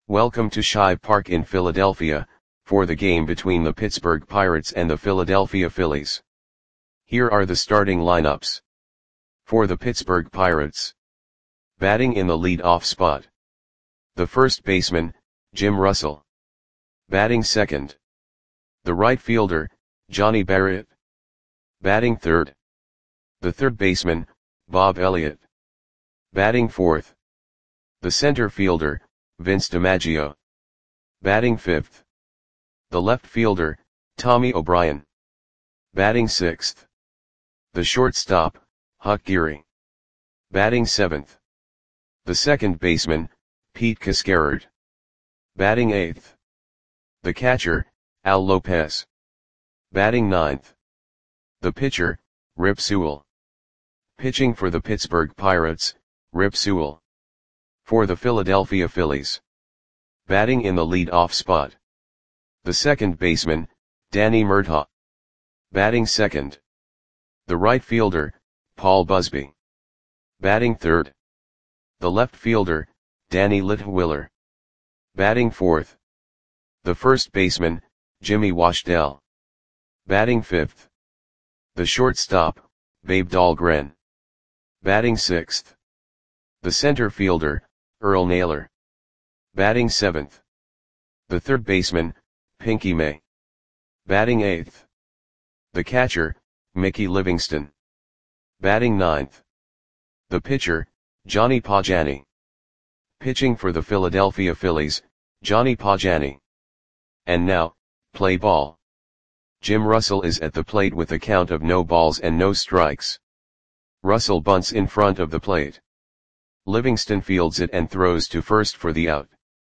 Welcome to Shive Park in Philadelphia, for the game between the Pittsburgh Pirates and the Philadelphia Phillies. Here are the starting lineups. For the Pittsburgh Pirates. Batting in the lead-off spot. The first baseman, Jim Russell. Batting second. The right fielder, Johnny Barrett. Batting third. The third baseman, Bob Elliott. Batting fourth. The center fielder, Vince DiMaggio. Batting fifth. The left fielder, Tommy O'Brien. Batting sixth. The shortstop, Huck Geary. Batting seventh. The second baseman, Pete Cascarard. Batting eighth. The catcher, Al Lopez. Batting ninth. The pitcher, Rip Sewell. Pitching for the Pittsburgh Pirates, Rip Sewell. For the Philadelphia Phillies. Batting in the lead-off spot. The second baseman, Danny Murtaugh. Batting second. The right fielder, Paul Busby. Batting third. The left fielder, Danny Litwiler. Batting fourth. The first baseman, Jimmy Washdell. Batting fifth. The shortstop, Babe Dahlgren. Batting sixth. The center fielder, Earl Naylor. Batting seventh. The third baseman, Pinky May. Batting eighth. The catcher, Mickey Livingston. Batting ninth. The pitcher, Johnny Pagani. Pitching for the Philadelphia Phillies, Johnny Pagani. And now, play ball. Jim Russell is at the plate with a count of no balls and no strikes. Russell bunts in front of the plate. Livingston fields it and throws to first for the out.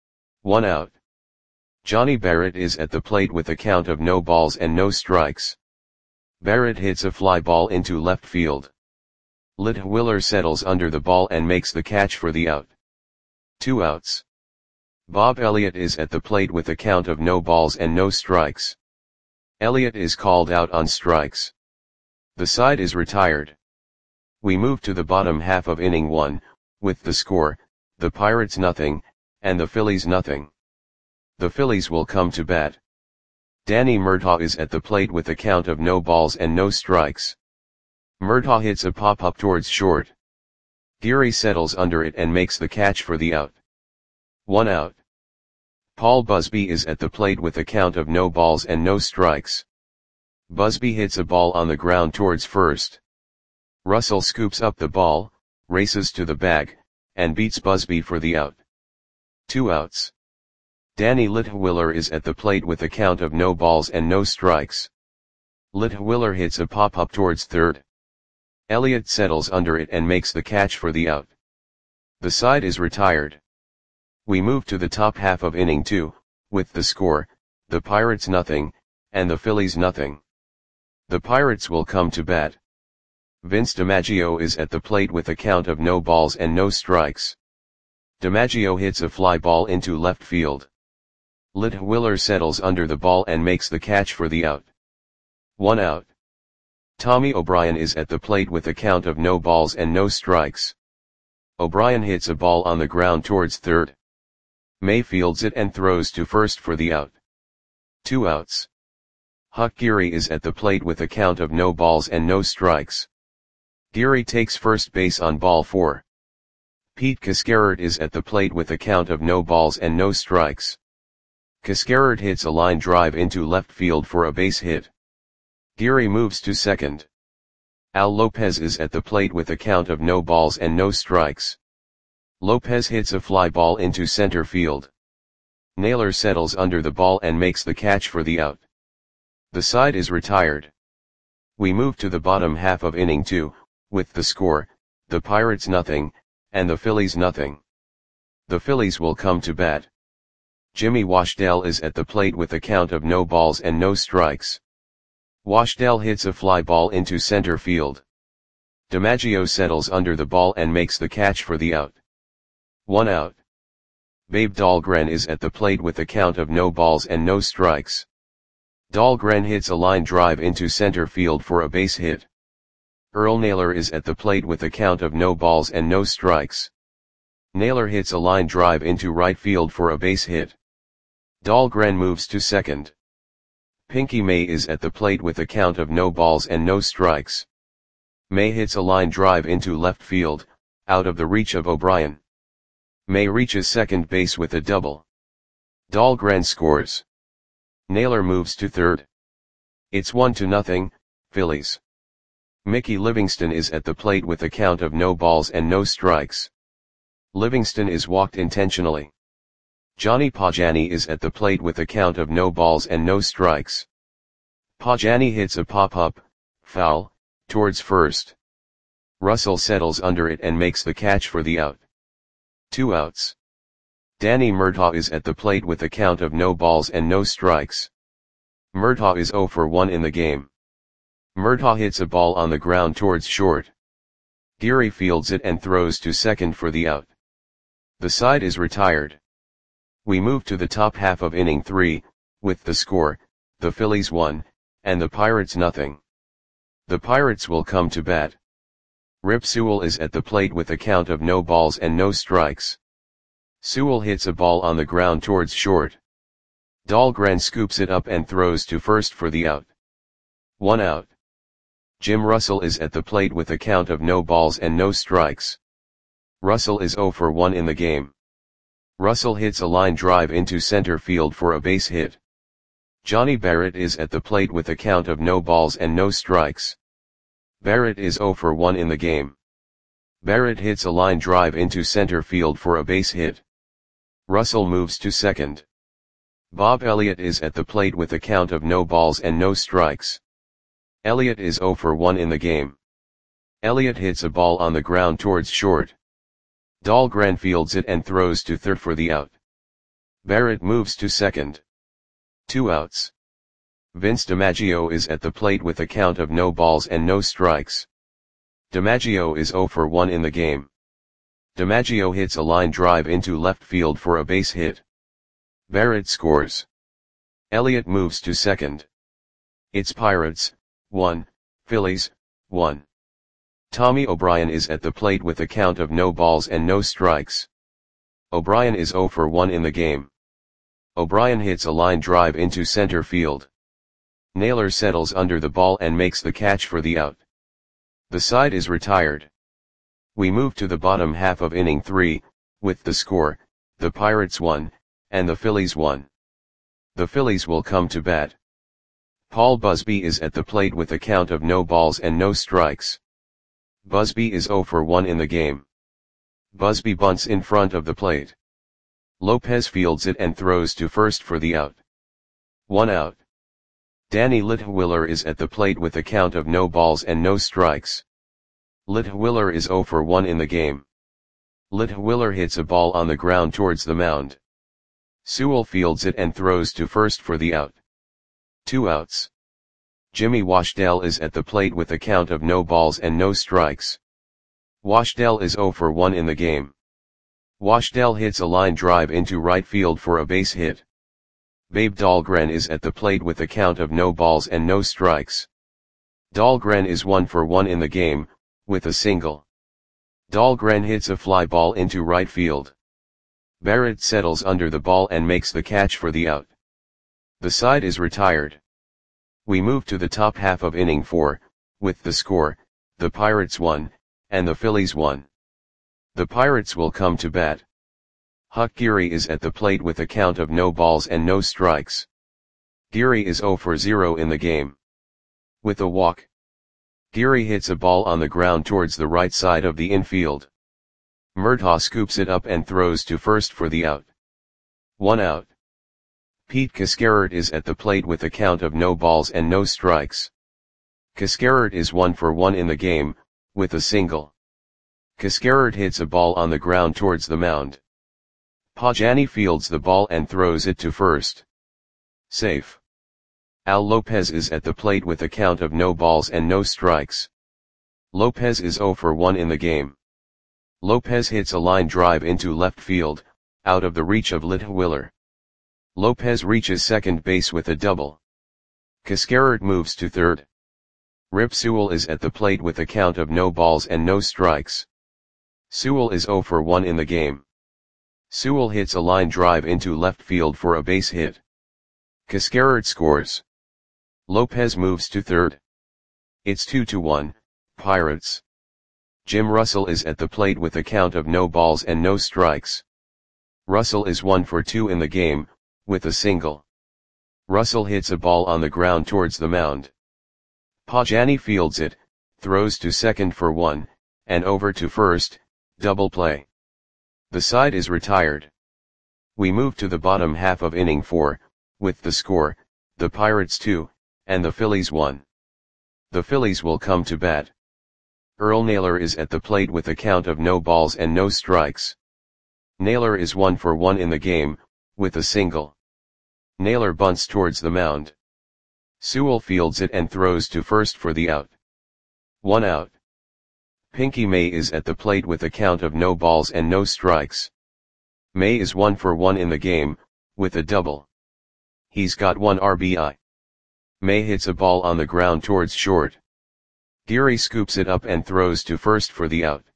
1 out. Johnny Barrett is at the plate with a count of no balls and no strikes. Barrett hits a fly ball into left field. Litwiler settles under the ball and makes the catch for the out. 2 outs. Bob Elliott is at the plate with a count of no balls and no strikes. Elliott is called out on strikes. The side is retired. We move to the bottom half of inning 1, with the score, the Pirates nothing, and the Phillies nothing. The Phillies will come to bat. Danny Murtaugh is at the plate with a count of no balls and no strikes. Murtaugh hits a pop-up towards short. Geary settles under it and makes the catch for the out. 1 out. Paul Busby is at the plate with a count of no balls and no strikes. Busby hits a ball on the ground towards first. Russell scoops up the ball, races to the bag, and beats Busby for the out. 2 outs. Danny Litwiler is at the plate with a count of no balls and no strikes. Litwiler hits a pop-up towards third. Elliott settles under it and makes the catch for the out. The side is retired. We move to the top half of inning 2, with the score, the Pirates nothing, and the Phillies nothing. The Pirates will come to bat. Vince DiMaggio is at the plate with a count of no balls and no strikes. DiMaggio hits a fly ball into left field. Litwiler settles under the ball and makes the catch for the out. 1 out. Tommy O'Brien is at the plate with a count of no balls and no strikes. O'Brien hits a ball on the ground towards third. May fields it and throws to first for the out. 2 outs. Huck Geary is at the plate with a count of no balls and no strikes. Geary takes first base on ball 4. Pete Cascarard is at the plate with a count of no balls and no strikes. Cascarard hits a line drive into left field for a base hit. Geary moves to second. Al Lopez is at the plate with a count of no balls and no strikes. Lopez hits a fly ball into center field. Naylor settles under the ball and makes the catch for the out. The side is retired. We move to the bottom half of inning 2, with the score, the Pirates nothing, and the Phillies nothing. The Phillies will come to bat. Jimmy Washdell is at the plate with a count of no balls and no strikes. Washdell hits a fly ball into center field. DiMaggio settles under the ball and makes the catch for the out. 1 out. Babe Dahlgren is at the plate with a count of no balls and no strikes. Dahlgren hits a line drive into center field for a base hit. Earl Naylor is at the plate with a count of no balls and no strikes. Naylor hits a line drive into right field for a base hit. Dahlgren moves to second. Pinky May is at the plate with a count of no balls and no strikes. May hits a line drive into left field, out of the reach of O'Brien. May reaches second base with a double. Dahlgren scores. Naylor moves to third. It's 1-0, Phillies. Mickey Livingston is at the plate with a count of no balls and no strikes. Livingston is walked intentionally. Johnny Pajani is at the plate with a count of no balls and no strikes. Pajani hits a pop-up, foul, towards first. Russell settles under it and makes the catch for the out. 2 outs. Danny Murtaugh is at the plate with a count of no balls and no strikes. Murtaugh is 0 for 1 in the game. Murtaugh hits a ball on the ground towards short. Geary fields it and throws to second for the out. The side is retired. We move to the top half of inning 3, with the score, the Phillies 1, and the Pirates 0. The Pirates will come to bat. Rip Sewell is at the plate with a count of no balls and no strikes. Sewell hits a ball on the ground towards short. Dahlgren scoops it up and throws to first for the out. 1 out. Jim Russell is at the plate with a count of no balls and no strikes. Russell is 0 for 1 in the game. Russell hits a line drive into center field for a base hit. Johnny Barrett is at the plate with a count of no balls and no strikes. Barrett is 0 for 1 in the game. Barrett hits a line drive into center field for a base hit. Russell moves to second. Bob Elliott is at the plate with a count of no balls and no strikes. Elliott is 0 for 1 in the game. Elliott hits a ball on the ground towards short. Dahlgren fields it and throws to third for the out. Barrett moves to second. 2 outs. Vince DiMaggio is at the plate with a count of no balls and no strikes. DiMaggio is 0 for 1 in the game. DiMaggio hits a line drive into left field for a base hit. Barrett scores. Elliott moves to second. It's Pirates 1, Phillies 1. Tommy O'Brien is at the plate with a count of no balls and no strikes. O'Brien is 0 for 1 in the game. O'Brien hits a line drive into center field. Naylor settles under the ball and makes the catch for the out. The side is retired. We move to the bottom half of inning 3, with the score, the Pirates 1, and the Phillies 1. The Phillies will come to bat. Paul Busby is at the plate with a count of no balls and no strikes. Busby is 0 for 1 in the game. Busby bunts in front of the plate. Lopez fields it and throws to first for the out. 1 out. Danny Litwiller is at the plate with a count of no balls and no strikes. Litwiller is 0 for 1 in the game. Litwiller hits a ball on the ground towards the mound. Sewell fields it and throws to first for the out. 2 outs. Jimmy Washdell is at the plate with a count of no balls and no strikes. Washdell is 0 for 1 in the game. Washdell hits a line drive into right field for a base hit. Babe Dahlgren is at the plate with a count of no balls and no strikes. Dahlgren is 1 for 1 in the game, with a single. Dahlgren hits a fly ball into right field. Barrett settles under the ball and makes the catch for the out. The side is retired. We move to the top half of inning 4, with the score, the Pirates 1, and the Phillies 1. The Pirates will come to bat. Huck Geary is at the plate with a count of no balls and no strikes. Geary is 0 for 0 in the game. With a walk. Geary hits a ball on the ground towards the right side of the infield. Murtaugh scoops it up and throws to first for the out. 1 out. Pete Cascarert is at the plate with a count of no balls and no strikes. Cascarert is 1 for 1 in the game, with a single. Cascarert hits a ball on the ground towards the mound. Pajani fields the ball and throws it to first. Safe. Al Lopez is at the plate with a count of no balls and no strikes. Lopez is 0 for 1 in the game. Lopez hits a line drive into left field, out of the reach of Litwiller. Lopez reaches second base with a double. Cascarert moves to third. Rip Sewell is at the plate with a count of no balls and no strikes. Sewell is 0 for 1 in the game. Sewell hits a line drive into left field for a base hit. Cascarard scores. Lopez moves to third. It's 2-1, Pirates. Jim Russell is at the plate with a count of no balls and no strikes. Russell is 1 for 2 in the game, with a single. Russell hits a ball on the ground towards the mound. Pagani fields it, throws to second for 1, and over to first, double play. The side is retired. We move to the bottom half of inning 4, with the score, the Pirates 2, and the Phillies 1. The Phillies will come to bat. Earl Naylor is at the plate with a count of no balls and no strikes. Naylor is 1 for 1 in the game, with a single. Naylor bunts towards the mound. Sewell fields it and throws to first for the out. 1 out. Pinky May is at the plate with a count of no balls and no strikes. May is 1 for 1 in the game, with a double. He's got 1 RBI. May hits a ball on the ground towards short. Geary scoops it up and throws to first for the out.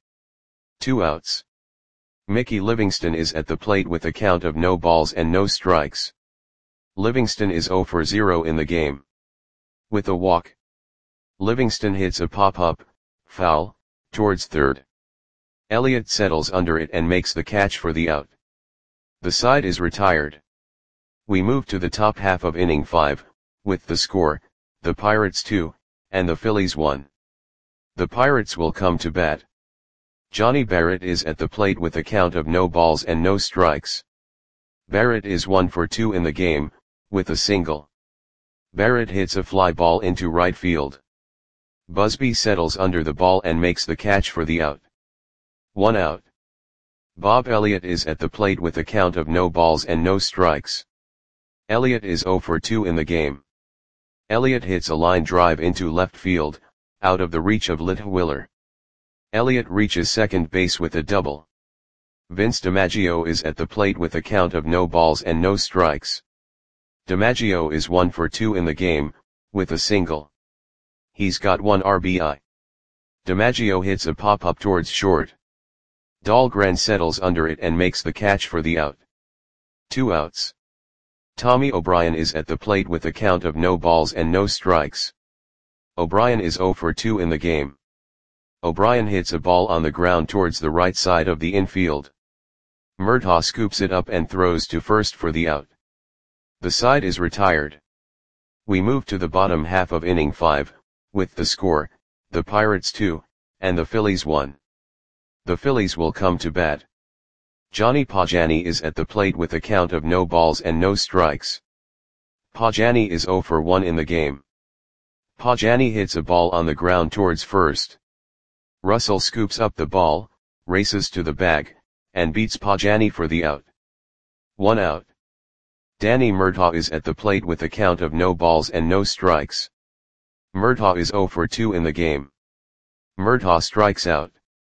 2 outs. Mickey Livingston is at the plate with a count of no balls and no strikes. Livingston is 0 for 0 in the game. With a walk. Livingston hits a pop-up, foul, towards third. Elliott settles under it and makes the catch for the out. The side is retired. We move to the top half of inning 5, with the score, the Pirates 2, and the Phillies 1. The Pirates will come to bat. Johnny Barrett is at the plate with a count of no balls and no strikes. Barrett is 1 for 2 in the game, with a single. Barrett hits a fly ball into right field. Busby settles under the ball and makes the catch for the out. 1 out. Bob Elliott is at the plate with a count of no balls and no strikes. Elliott is 0 for 2 in the game. Elliott hits a line drive into left field, out of the reach of Litwiller. Elliott reaches second base with a double. Vince DiMaggio is at the plate with a count of no balls and no strikes. DiMaggio is 1 for 2 in the game, with a single. He's got 1 RBI. DiMaggio hits a pop-up towards short. Dahlgren settles under it and makes the catch for the out. 2 outs. Tommy O'Brien is at the plate with a count of no balls and no strikes. O'Brien is 0 for 2 in the game. O'Brien hits a ball on the ground towards the right side of the infield. Murtaugh scoops it up and throws to first for the out. The side is retired. We move to the bottom half of inning 5, with the score, the Pirates 2, and the Phillies 1. The Phillies will come to bat. Johnny Pagani is at the plate with a count of no balls and no strikes. Pagani is 0 for 1 in the game. Pagani hits a ball on the ground towards first. Russell scoops up the ball, races to the bag, and beats Pagani for the out. 1 out. Danny Murtaugh is at the plate with a count of no balls and no strikes. Murtaugh is 0 for 2 in the game. Murtaugh strikes out.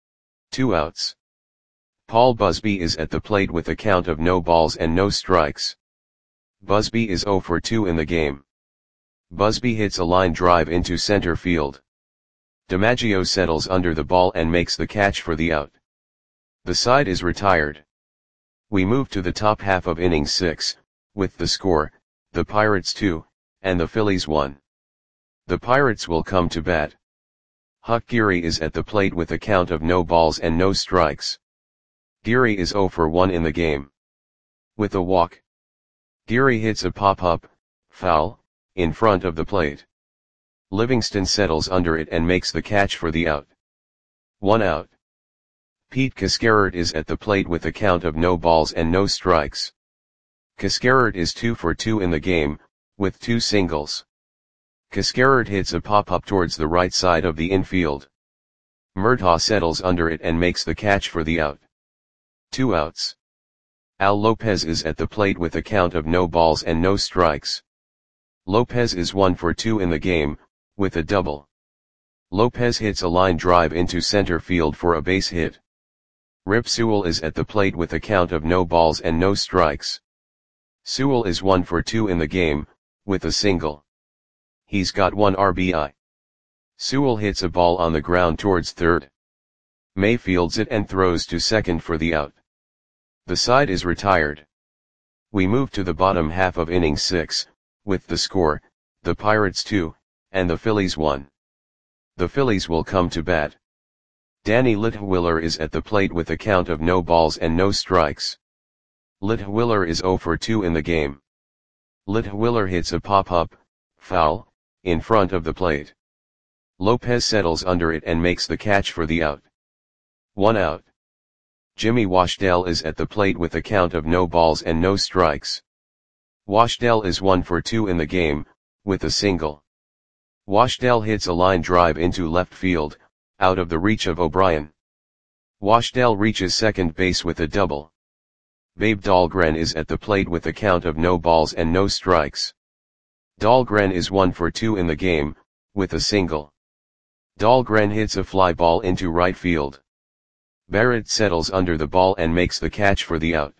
2 outs. Paul Busby is at the plate with a count of no balls and no strikes. Busby is 0 for 2 in the game. Busby hits a line drive into center field. DiMaggio settles under the ball and makes the catch for the out. The side is retired. We move to the top half of inning 6, with the score, the Pirates 2, and the Phillies 1. The Pirates will come to bat. Huck Geary is at the plate with a count of no balls and no strikes. Geary is 0 for 1 in the game. With a walk. Geary hits a pop-up, foul, in front of the plate. Livingston settles under it and makes the catch for the out. 1 out. Pete Cascarard is at the plate with a count of no balls and no strikes. Cascarard is 2 for 2 in the game, with 2 singles. Cascarard hits a pop-up towards the right side of the infield. Murtaugh settles under it and makes the catch for the out. 2 outs. Al Lopez is at the plate with a count of no balls and no strikes. Lopez is 1 for 2 in the game, with a double. Lopez hits a line drive into center field for a base hit. Rip Sewell is at the plate with a count of no balls and no strikes. Sewell is 1 for 2 in the game, with a single. He's got 1 RBI. Sewell hits a ball on the ground towards third. May fields it and throws to second for the out. The side is retired. We move to the bottom half of inning 6, with the score, the Pirates 2, and the Phillies 1. The Phillies will come to bat. Danny Litwiller is at the plate with a count of no balls and no strikes. Litwiller is 0 for 2 in the game. Litwiller hits a pop-up, foul, in front of the plate. Lopez settles under it and makes the catch for the out. 1 out. Jimmy Washdell is at the plate with a count of no balls and no strikes. Washdell is 1 for 2 in the game, with a single. Washdell hits a line drive into left field, out of the reach of O'Brien. Washdell reaches second base with a double. Babe Dahlgren is at the plate with a count of no balls and no strikes. Dahlgren is 1 for 2 in the game, with a single. Dahlgren hits a fly ball into right field. Barrett settles under the ball and makes the catch for the out.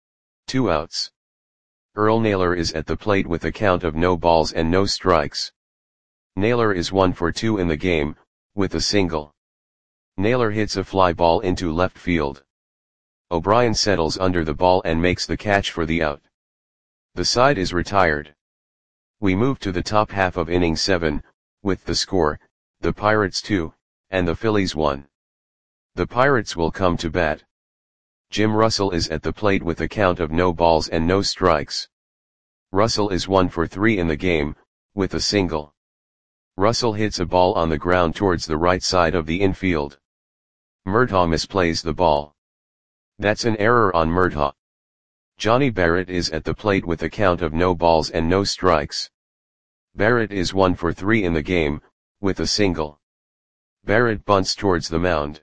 2 outs. Earl Naylor is at the plate with a count of no balls and no strikes. Naylor is 1 for 2 in the game, with a single. Naylor hits a fly ball into left field. O'Brien settles under the ball and makes the catch for the out. The side is retired. We move to the top half of inning 7, with the score, the Pirates 2, and the Phillies 1. The Pirates will come to bat. Jim Russell is at the plate with a count of no balls and no strikes. Russell is 1 for 3 in the game, with a single. Russell hits a ball on the ground towards the right side of the infield. Murtaugh misplays the ball. That's an error on Murtaugh. Johnny Barrett is at the plate with a count of no balls and no strikes. Barrett is 1 for 3 in the game, with a single. Barrett bunts towards the mound.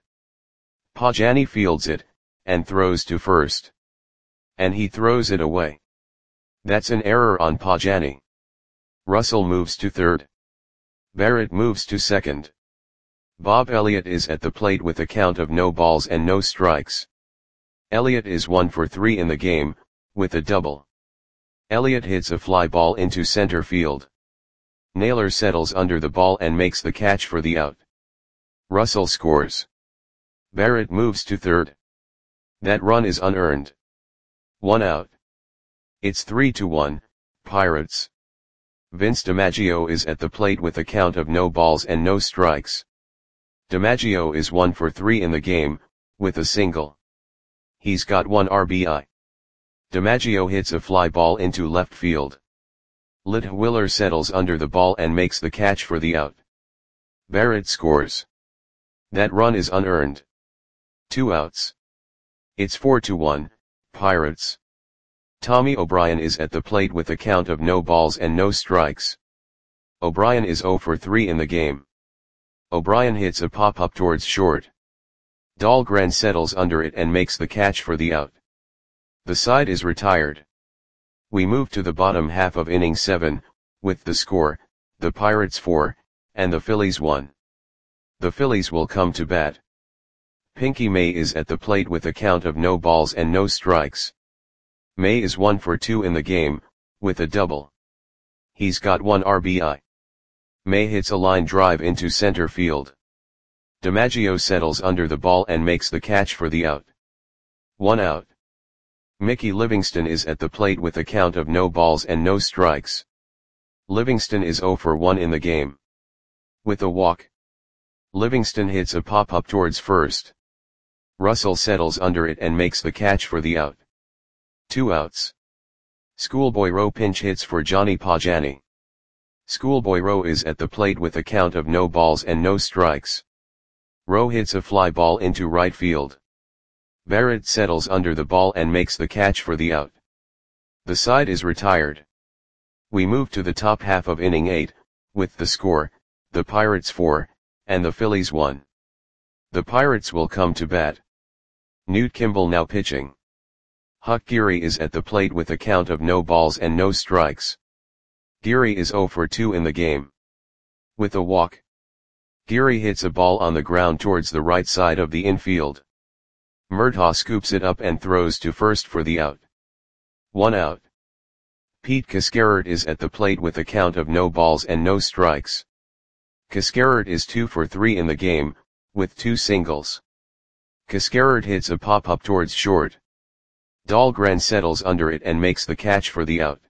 Pajani fields it, and throws to first. And he throws it away. That's an error on Pajani. Russell moves to third. Barrett moves to second. Bob Elliott is at the plate with a count of no balls and no strikes. Elliott is 1 for 3 in the game, with a double. Elliott hits a fly ball into center field. Naylor settles under the ball and makes the catch for the out. Russell scores. Barrett moves to third. That run is unearned. 1 out. It's 3-1, Pirates. Vince DiMaggio is at the plate with a count of no balls and no strikes. DiMaggio is 1 for 3 in the game, with a single. He's got 1 RBI. DiMaggio hits a fly ball into left field. Litwiller settles under the ball and makes the catch for the out. Barrett scores. That run is unearned. 2 outs. It's 4-1, Pirates. Tommy O'Brien is at the plate with a count of no balls and no strikes. O'Brien is 0 for 3 in the game. O'Brien hits a pop-up towards short. Dahlgren settles under it and makes the catch for the out. The side is retired. We move to the bottom half of inning 7, with the score, the Pirates 4, and the Phillies 1. The Phillies will come to bat. Pinky May is at the plate with a count of no balls and no strikes. May is 1 for 2 in the game, with a double. He's got 1 RBI. May hits a line drive into center field. DiMaggio settles under the ball and makes the catch for the out. 1 out. Mickey Livingston is at the plate with a count of no balls and no strikes. Livingston is 0 for 1 in the game. With a walk. Livingston hits a pop-up towards first. Russell settles under it and makes the catch for the out. 2 outs. Schoolboy Rowe pinch hits for Johnny Pajani. Schoolboy Rowe is at the plate with a count of no balls and no strikes. Rowe hits a fly ball into right field. Barrett settles under the ball and makes the catch for the out. The side is retired. We move to the top half of inning 8, with the score, the Pirates 4, and the Phillies 1. The Pirates will come to bat. Newt Kimball now pitching. Huck Geary is at the plate with a count of no balls and no strikes. Geary is 0 for 2 in the game. With a walk. Geary hits a ball on the ground towards the right side of the infield. Murtaugh scoops it up and throws to first for the out. 1 out. Pete Cascarert is at the plate with a count of no balls and no strikes. Cascarert is 2 for 3 in the game, with 2 singles. Cascarert hits a pop-up towards short. Dahlgren settles under it and makes the catch for the out.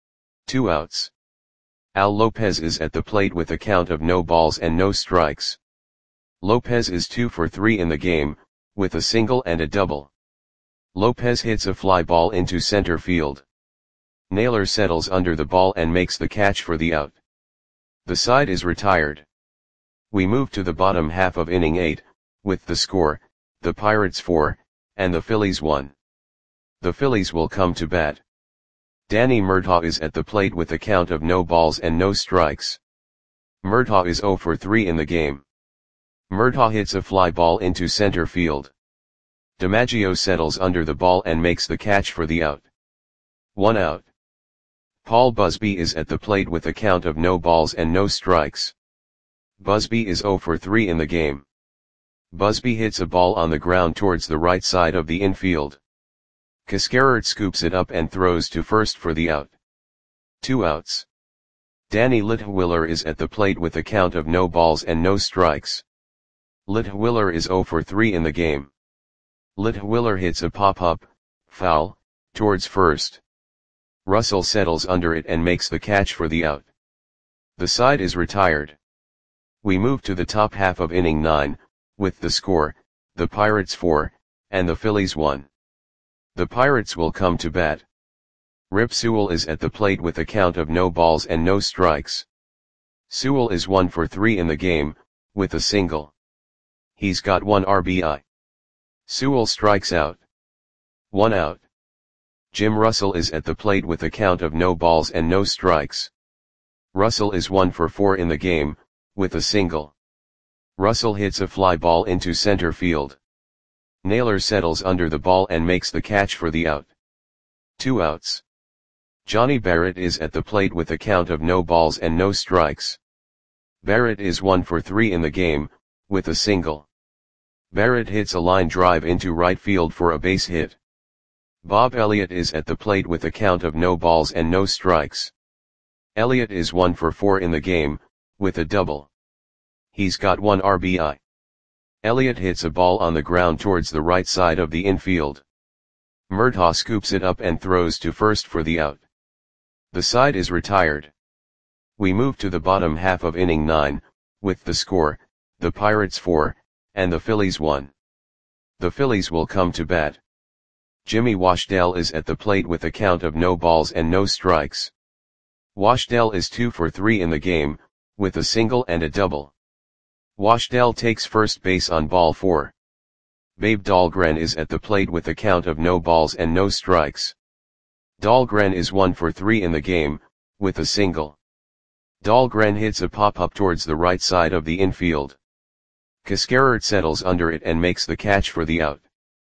2 outs. Al Lopez is at the plate with a count of no balls and no strikes. Lopez is 2 for 3 in the game, with a single and a double. Lopez hits a fly ball into center field. Naylor settles under the ball and makes the catch for the out. The side is retired. We move to the bottom half of inning 8, with the score, the Pirates 4, and the Phillies 1. The Phillies will come to bat. Danny Murtaugh is at the plate with a count of no balls and no strikes. Murtaugh is 0 for 3 in the game. Murtaugh hits a fly ball into center field. DiMaggio settles under the ball and makes the catch for the out. 1 out. Paul Busby is at the plate with a count of no balls and no strikes. Busby is 0 for 3 in the game. Busby hits a ball on the ground towards the right side of the infield. Cascarert scoops it up and throws to first for the out. 2 outs. Danny Litwiller is at the plate with a count of no balls and no strikes. Litwiller is 0 for 3 in the game. Litwiller hits a pop-up, foul, towards first. Russell settles under it and makes the catch for the out. The side is retired. We move to the top half of inning 9, with the score, the Pirates 4, and the Phillies 1. The Pirates will come to bat. Rip Sewell is at the plate with a count of no balls and no strikes. Sewell is 1 for 3 in the game, with a single. He's got 1 RBI. Sewell strikes out. 1 out. Jim Russell is at the plate with a count of no balls and no strikes. Russell is 1 for 4 in the game, with a single. Russell hits a fly ball into center field. Naylor settles under the ball and makes the catch for the out. 2 outs. Johnny Barrett is at the plate with a count of no balls and no strikes. Barrett is 1 for 3 in the game, with a single. Barrett hits a line drive into right field for a base hit. Bob Elliott is at the plate with a count of no balls and no strikes. Elliott is 1 for 4 in the game, with a double. He's got 1 RBI. Elliott hits a ball on the ground towards the right side of the infield. Murtaugh scoops it up and throws to first for the out. The side is retired. We move to the bottom half of inning 9, with the score, the Pirates 4, and the Phillies 1. The Phillies will come to bat. Jimmy Washdell is at the plate with a count of no balls and no strikes. Washdell is 2 for 3 in the game, with a single and a double. Washdell takes first base on ball 4. Babe Dahlgren is at the plate with a count of no balls and no strikes. Dahlgren is 1 for 3 in the game, with a single. Dahlgren hits a pop-up towards the right side of the infield. Cascarert settles under it and makes the catch for the out.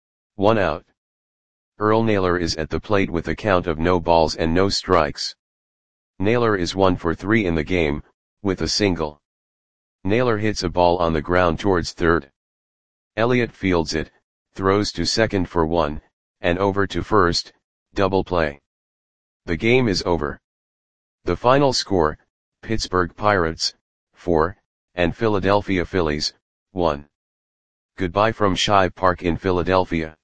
1 out. Earl Naylor is at the plate with a count of no balls and no strikes. Naylor is 1 for 3 in the game, with a single. Naylor hits a ball on the ground towards third. Elliott fields it, throws to second for 1, and over to first, double play. The game is over. The final score, Pittsburgh Pirates, 4, and Philadelphia Phillies, 1. Goodbye from Shive Park in Philadelphia.